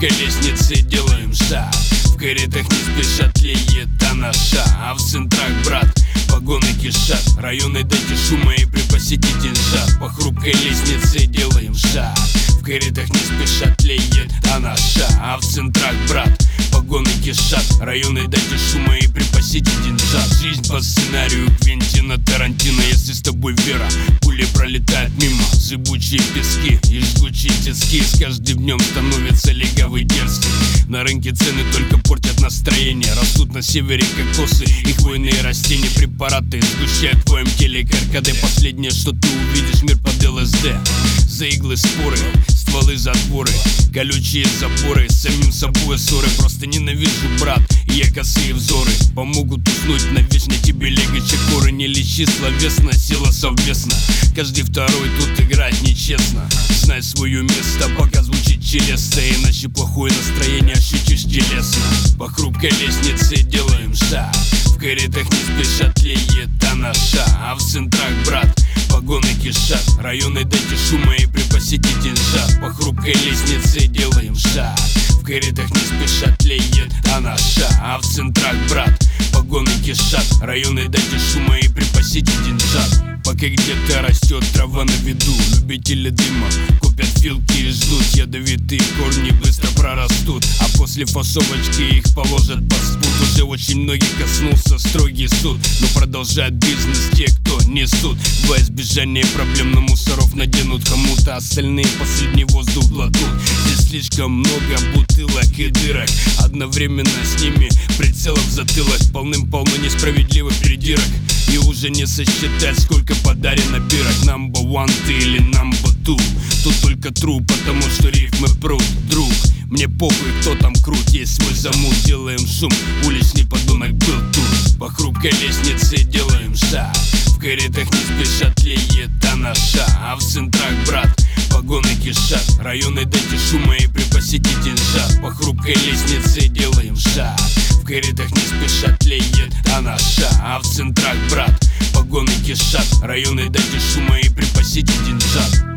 хрупкой лестнице делаем шаг. В коридах не спешат, тлеет анаша, а в центрах, брат, погоны кишат. Районы дайте шума и припасите деньжат. По хрупкой лестнице делаем шаг. В коридах не спешат, тлеет анаша, а в центрах, брат, погоны кишат. Районы дайте шума и припасите деньжат. Жизнь по сценарию Квентина Тарантино. Если с тобой вера, пули пролетают мимо. Зыбучие пески и жгучие тиски. С каждым днем становится легавый дерзкий. На рынке цены только портят настроение. Растут на севере кокосы и хвойные растения. Препараты сгущают в твоем теле каркады. Последнее, что ты увидишь, мир под ЛСД. За иглы споры, стволы затворы, колючие заборы, с самим собой ссоры. Просто ненавижу, брат, и я косые взоры помогут уснуть навечно тебе легоче коры. Не лечи словесно, сила совместно. Каждый второй тут играет нечестно. Знай свое место, пока звучит челеста, иначе плохое настроение ощутишь телесно. По хрупкой лестнице делаем шаг. В коридах не спешат, тлеет анаша, а в центрах, брат, погоны кишат. Районы дайте шума и припасите деньжат. По хрупкой лестнице делаем шаг. В коридах не спешат, тлеет анаша, а в центрах, брат, погоны кишат. Районы дайте шума и припасите деньжат. Пока где-то растет трава на виду, любители дыма купят филки и ждут. Ядовитые корни быстро прорастут, а после фасовочки их положат под спут. Уже очень многих коснулся строгий суд, но продолжают бизнес те, кто несут. Во избежание проблем на мусоров наденут кому-то, остальные последний воздух глотнут. Здесь слишком много бутылок и дырок, одновременно с ними прицелов в затылок. Полным-полно несправедливых придирок, и уже не сосчитать, сколько подарено бирок. Number one ты или number two, тут только true, потому что рифмы прут, друг. Мне похуй, кто там крут, есть свой замут. Делаем шум, уличный подонок был тут. По хрупкой лестнице делаем шаг. В коридах не спешат, тлеет анаша, а в центрах, брат, погоны кишат. Районы дайте шума и припасите деньжат. По хрупкой лестнице делаем шаг. В коридах не спешат, тлеет анаша, а в центрах, брат, погоны кишат. Районы дайте шума и припасите деньжат.